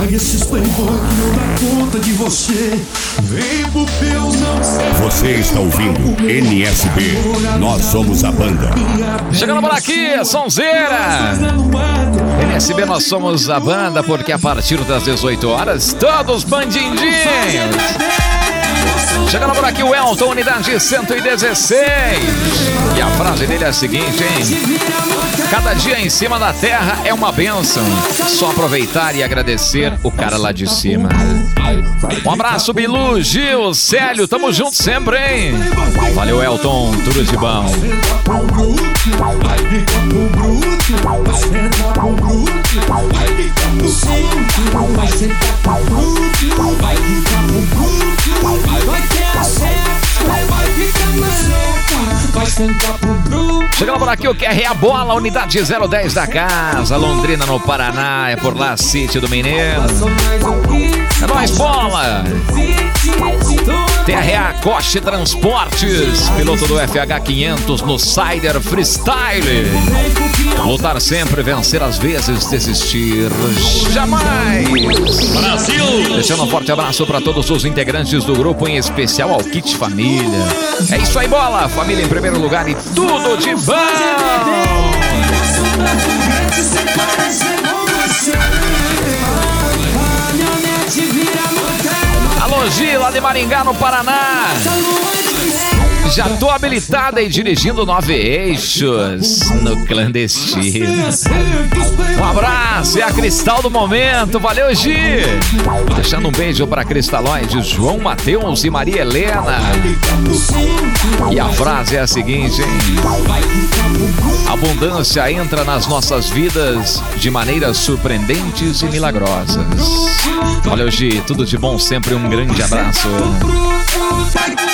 Larga esses playboy que não dá conta de você. Vem pro Deus, não sei. Você está ouvindo NSB. Nós somos a banda. Chegando por aqui, sonzeira. NSB, nós somos a banda, porque a partir das 18 horas, todos bandindinhos. Chegando por aqui o Elton, unidade 116. E a frase dele é a seguinte, hein? Cada dia em cima da terra é uma bênção. Só aproveitar e agradecer o cara lá de cima. Um abraço, Bilu, Gil, Célio, tamo junto sempre, hein? Valeu, Elton, tudo de bom. Chegando por aqui o QR a bola, unidade 010 da casa, Londrina no Paraná, é por lá, City do Menino. É nóis, bola! TRA Coche Transportes, piloto do FH500 no Sider Freestyle. Lutar sempre, vencer às vezes, desistir jamais. Brasil! Deixando um forte abraço para todos os integrantes do grupo, em especial ao Kit Família. É isso aí, bola! Família em primeiro lugar e tudo de bom! Alô, Gi, lá de Maringá, no Paraná. Já tô habilitada e dirigindo 9 eixos no clandestino. Um abraço, é a Cristal do momento. Valeu, Gi. Deixando um beijo para Cristalóide, João Mateus e Maria Helena. E a frase é a seguinte, hein? Abundância entra nas nossas vidas de maneiras surpreendentes e milagrosas. Valeu, Gi, tudo de bom sempre, um grande abraço.